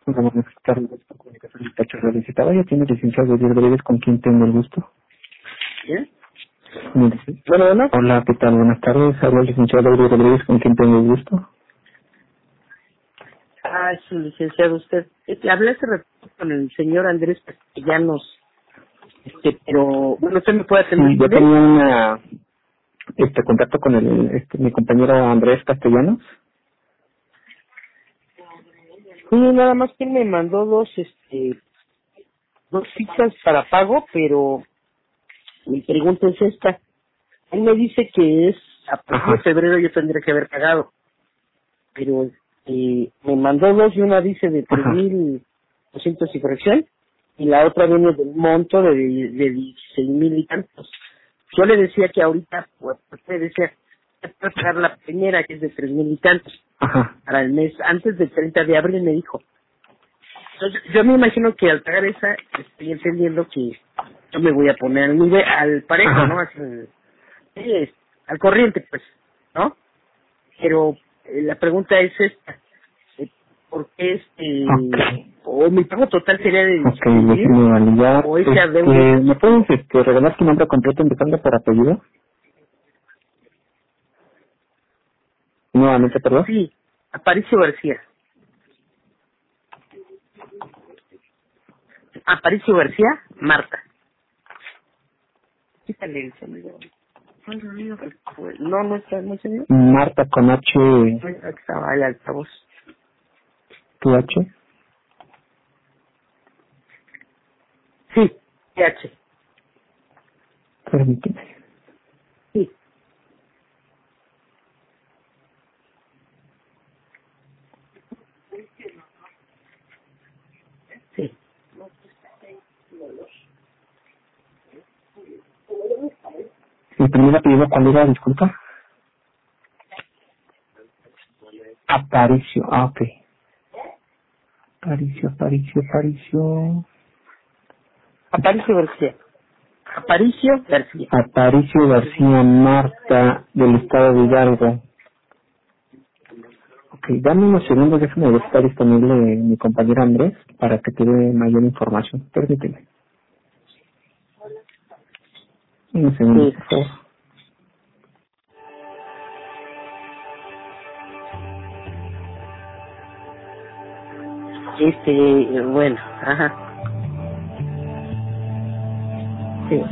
Hola, buenas tardes. Esta comunicación está solicitada. Ya tiene licenciado Diego Rodríguez, con quien tengo el gusto. ¿Bien? Mire, sí. Bueno. Hola, ¿qué tal? Buenas tardes. Habla el licenciado Diego Rodríguez, con quien tengo el gusto. Ah, sí, licenciado, usted. Hablé hace rato con el señor Andrés Castellanos, pero, bueno, usted me puede atender. Sí, yo tenía contacto con mi compañero Andrés Castellanos. Sí, nada más que él me mandó dos fichas para pago, pero mi pregunta es esta. Él me dice que es a partir de Ajá. febrero yo tendría que haber pagado, pero me mandó dos y una dice de Ajá. 3,200 y corrección, y la otra viene del monto de 16,000 y tantos. Yo le decía que ahorita, pues, usted decía, puede pagar la primera, que es de 3,000 y tantos, Ajá. para el mes, antes del 30 de abril, me dijo. Entonces, yo me imagino que al pagar esa, estoy entendiendo que yo me voy a poner al nivel, al parejo, ¿no? Ajá. Así, al corriente, pues, ¿no? Pero la pregunta es esta, ¿por qué Ok. o mi pago total sería de Ok, 16,000, déjeme validar. o ese adeudo? ¿Me puedes regalar tu nombre completo empezando por apellido? Nuevamente, perdón. Sí, Aparicio García. Aparicio García, Marta. Quítale el sonido. Ay, Dios mío, no está muy sonido. Marta con H, Aquí estaba el altavoz. tu H. Sí, PH. Permíteme. Sí, sí. ¿Mi primer apellido cuál era? Disculpa. Aparicio. Ah, ok. Aparicio. Aparicio García. Aparicio García. Aparicio García Marta, del estado de Hidalgo. Ok, dame unos segundos, déjame ver si está disponible mi compañero Andrés para que te dé mayor información. Permíteme. Unos segundos, Sí. por favor. Bueno, ajá. Sí.